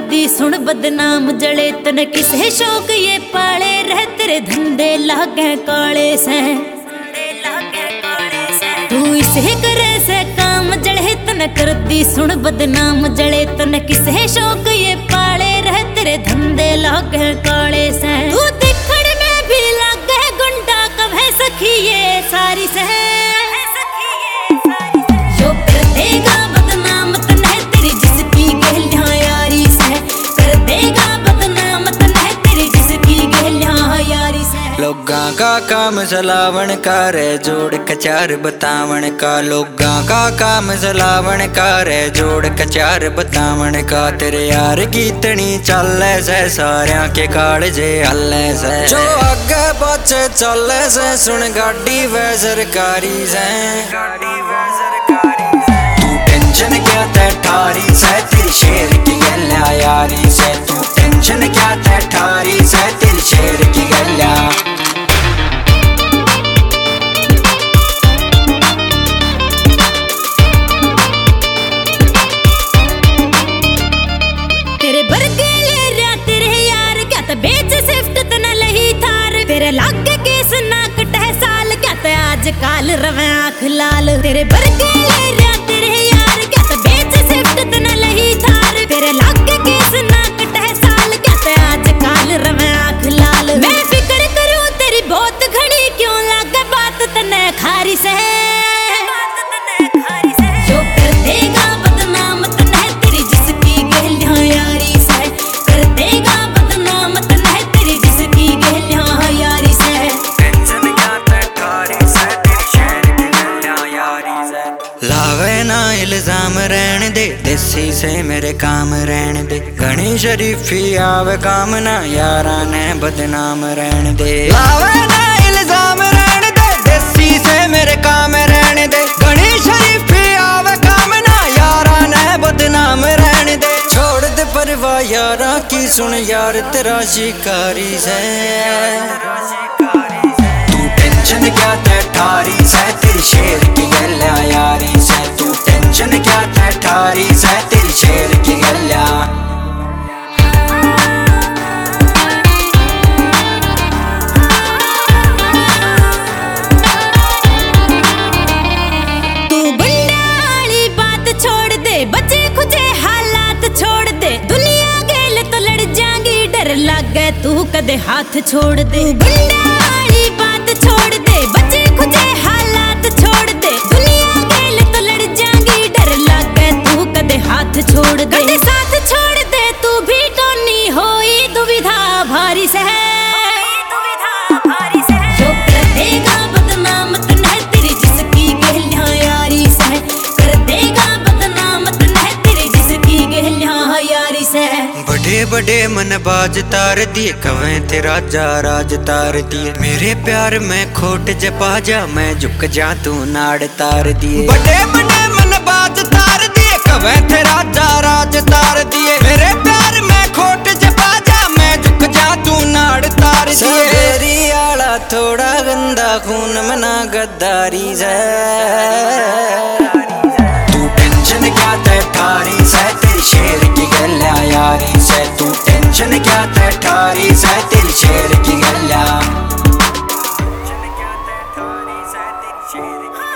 दी सुन बदनाम जले तन किसे शौक ये पाले रह तेरे धंधे लागे काले से तू इसे करे से काम जले तन कर दी सुन बदनाम जले तन किसे शौक ये पाले रह तेरे धंधे लागे काले से तू दिखड़ में भी लागे गुंडा कभे सखी ये सारी से जो कर देगा बदनाम तन है तेरी जिसकी गहलियां यारी से कर देगा बदनाम तन है तेरी जिसकी गहलियां यारी से लोगां का काम सलावन का रे जोड़ कचार बतावन का लोगां का काम सलावन का रे जोड़ कचार बतावन का तेरे यार गीतनी चले से सारियां के कालजे हल्ले से जो आगे पाछे चले से सुन गाड़ी वे सरकारी से तू टेंशन क्या ते ठारी से तेरी शेर की गल्ला यारी से तू टेंशन क्या ते ठारी से तेरी शेर की गल्ला बेच सिफ्ट तना लही थार तेरे लागे केस ना कटे साल क्या ते आज काल रवे आँख लाल तेरे बरगे ले रहा तेरे यार क्या ते बेच सिफ्ट तना लही थार तेरे लागे केस ना कटे साल क्या ते आज काल रवे आँख लाल मैं फिक्र करूं तेरी बहुत घनी क्यों लागे बात तने खारी से जो कर देगा बदनाम तने तेरी जिसकी गहलियां यारी से कर देगा लावे ना इल्जाम रहने दे देसी से मेरे काम रहने दे घनी शरीफी आवे काम ना यारा ने बदनाम रहने दे लावे ना इल्जाम रहने दे देसी से मेरे काम रहने दे घनी शरीफी आवे काम ना यारा ने बदनाम रहने दे छोड़ दे परवाह यारा की सुन यार तेरा शिकारी से तू टेंशन क्या ते ठारी से तेरी शेर की गल्ला यारी से तू टेंशन क्या ते ठारी से तेरी शेर की गल्ला तू गुंडा वाली बात छोड़ दे बचे खुचे हालात छोड़ दे दुनिया गेल तो लड़ जाएंगी डर लागे तू कदे हाथ छोड़ दे गुंडा वाली बात छोड़ दे बचे खुचे हालात छोड़ दे दुनिया गेल तो लड़ जाएंगी डर लागे तू कदे हाथ छोड़ दे कदे साथ छोड़ दे तू भी टोनी होई दुविधा भारी से जो कर देगा बदनाम तन है तेरी जिसकी गहलियां यारी से कर देगा बदनाम तन है तेरी जिसकी गहलियां यारी से बड़े बड़े मन बाज तार दिए कवें थे राजा राज तार दिए मेरे प्यार में खोट जपा जा मैं झुक जा तू नाड़ तार दिए बड़े बड़े मन बाज तार दिए कवें थे राजा राज तार दिए मेरे प्यार में खोट जपा जा मैं झुक जा तू नाड़ तार दिए मेरी आला थोड़ा गंदा खून मना गद्दारी से तू टेंशन क्या ते ठारी से तेरी शेर की गल्ला यारी से तू टेंशन क्या ते ठारी से तेरी शेर की गल्ला